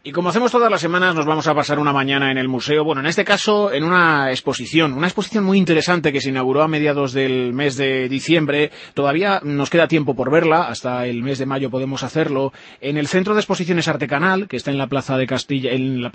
Y como hacemos todas las semanas, nos vamos a pasar una mañana en el museo. Bueno, en este caso, en una exposición muy interesante que se inauguró a mediados del mes de diciembre. Todavía nos queda tiempo por verla, hasta el mes de mayo podemos hacerlo. En el Centro de Exposiciones Artecanal, que está en la Plaza de Castilla,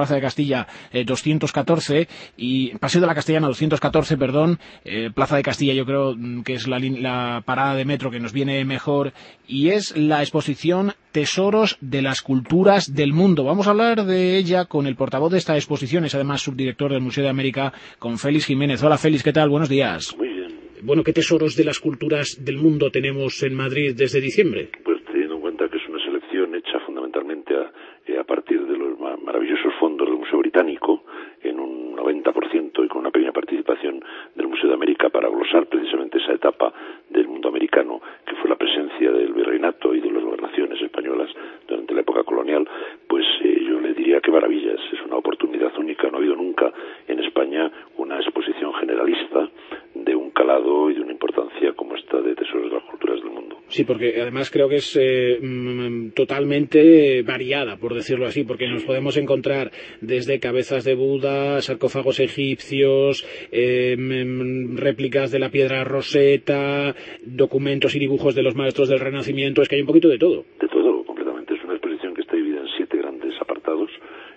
214, y Paseo de la Castellana 214, perdón. Plaza de Castilla, yo creo que es la parada de metro que nos viene mejor, y es la exposición Tesoros de las Culturas del Mundo. Vamos a hablar de ella con el portavoz de esta exposición, es además subdirector del Museo de América, con Félix Jiménez. Hola Félix, ¿qué tal? Buenos días. Muy bien. Bueno, ¿qué tesoros de las culturas del mundo tenemos en Madrid desde diciembre? Pues teniendo en cuenta que es una selección hecha fundamentalmente a partir de los maravillosos fondos del Museo Británico, en un 90% y con una pequeña participación del Museo de América para glosar precisamente esa etapa del mundo americano, que fue la presencia del virreinato y de las gobernaciones españolas durante la época colonial, pues yo le diría que maravillas, es una oportunidad única, no ha habido nunca en España una exposición generalista de un calado y de una importancia como esta de Tesoros de las Culturas del Mundo. Sí, porque además creo que es totalmente variada, por decirlo así, porque nos podemos encontrar desde cabezas de Buda, sarcófagos egipcios, réplicas de la piedra Rosetta, documentos y dibujos de los maestros del Renacimiento. Es que hay un poquito de todo. De todo, completamente. Es una exposición que está dividida en 7 grandes apartados,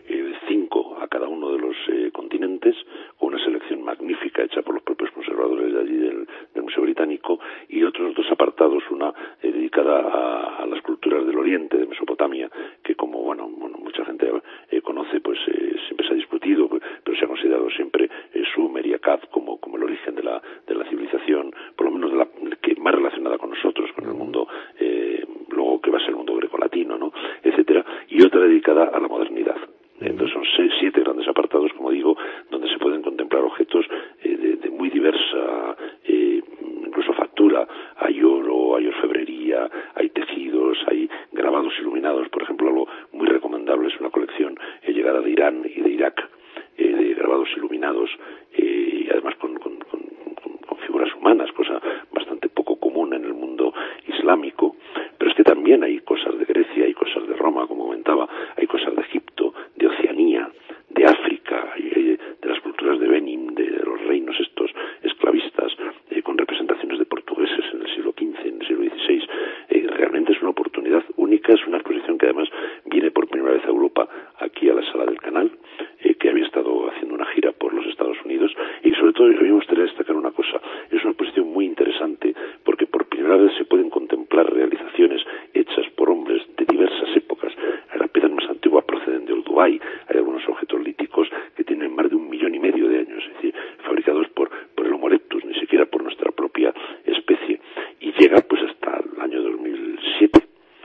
5 a cada uno de los continentes, con una selección magnífica hecha por los propios conservadores de allí del Museo Británico, y otros 2 apartados, una dedicada a las culturas del Oriente, de Mesopotamia, que como mucha gente conoce, pues siempre se ha discutido, pero se ha considerado siempre Sumer y Akkad como el origen de la civilización, por lo menos que más relacionada con nosotros, con el mundo, luego que va a ser el mundo grecolatino, ¿no?, etcétera, y otra dedicada a la modernidad. Entonces son 7 grandes apartados, como digo, donde se pueden contemplar objetos de muy diversa, incluso factura. Hay oro, hay orfebrería, hay tejidos, hay grabados iluminados. Por ejemplo, algo muy recomendable es una colección llegada de Irán y de Irak, de grabados iluminados, y además con figuras humanas, cosa bastante poco común en el mundo islámico. Pero es que también hay cosas de Grecia, hay cosas de Roma, como comentaba, hay cosas de Egipto, de Oceanía, de África, de las culturas de Benin, de los reinos estos esclavistas, con representaciones de portugueses en el siglo XV, en el siglo XVI. Realmente es una oportunidad única, es una exposición que además viene por primera vez a Europa, aquí a la Sala del Canal, que había estado haciendo una gira por los Estados Unidos, y sobre todo a mí me gustaría destacar una cosa: es una exposición muy interesante porque por primera vez se pueden contemplar realizaciones hechas por hombres de diversas épocas. Las piezas más antiguas proceden de Olduvai, hay algunos objetos líticos que tienen más de 1,5 millones de años, es decir, fabricados por el Homo erectus, ni siquiera por nuestra propia especie, y llega pues hasta el año 2007.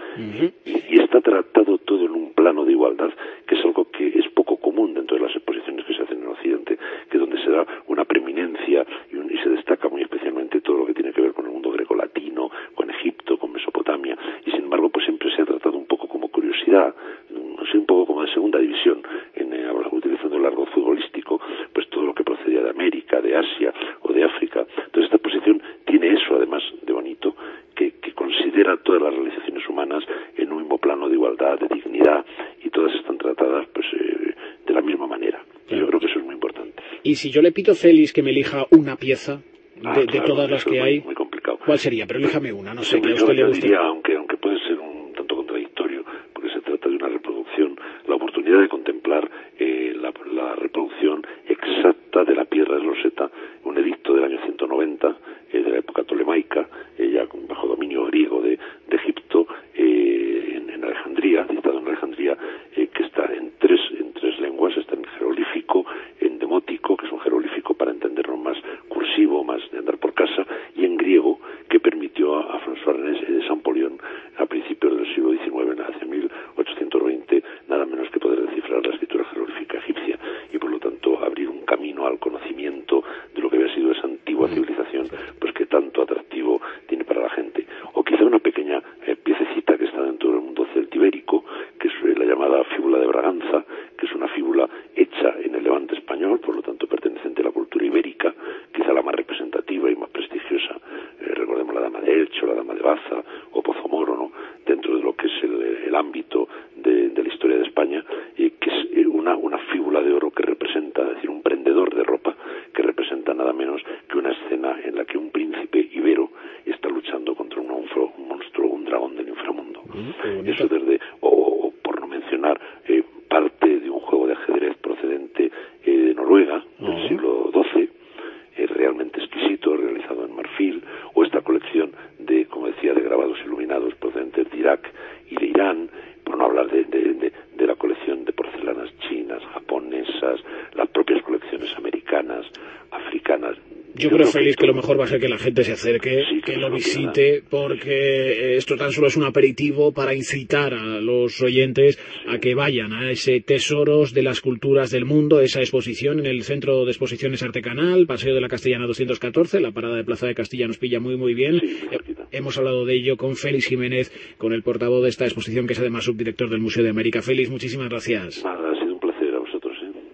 Y está tratado todo en un plano de igualdad, que es algo que es poco común dentro de las exposiciones que se hacen en Occidente, que donde se da una preeminencia y se destaca muy especialmente todo lo que tiene que ver con el mundo grecolatino, con Egipto, con Mesopotamia, y sin embargo pues siempre se ha tratado un poco como curiosidad, un poco como de segunda división, utilizando el argot futbolístico, pues todo lo que procedía de América, de Asia o de África. Entonces esta exposición tiene eso además de bonito, que considera todas las realizaciones humanas en un mismo plano de igualdad, de dignidad, y todas están tratadas pues de la misma manera. Claro. Yo creo que eso es muy importante. Y si yo le pido a Félix que me elija una pieza de claro, todas las que hay, muy complicado. ¿Cuál sería? Pero elíjame una, no sé, que a usted le guste. Diría, aunque puede ser un tanto contradictorio, porque se trata de una reproducción, la oportunidad de contemplar la reproducción exacta de la piedra de Rosetta, un edicto del año 190, de la época tolemaica, ya bajo dominio griego de Egipto, en Alejandría, dictado en Alejandría, que está en tres lenguas: está en jeroglífico, en demótico, que es un jeroglífico para entenderlo más cursivo, más de andar por casa, y en griego, que permitió a François René de Champollion a principios del siglo XIX, hacia 1820, nada menos que poder descifrar la escritura jeroglífica egipcia, y por lo tanto abrir un camino al conocimiento de lo que había sido esa antigua civilización, pues que tanto atractivo tiene para la gente de la colección de porcelanas chinas, japonesas, las propias colecciones americanas, africanas. Yo creo, Félix, que lo mejor va a ser que la gente se acerque, sí, que lo visite, porque esto tan solo es un aperitivo para incitar a los oyentes a que vayan a ese Tesoros de las Culturas del Mundo, esa exposición en el Centro de Exposiciones Arte Canal, Paseo de la Castellana 214, la parada de Plaza de Castilla nos pilla muy bien. Sí, Hemos hablado de ello con Félix Jiménez, con el portavoz de esta exposición, que es además subdirector del Museo de América. Félix, muchísimas gracias. Nada,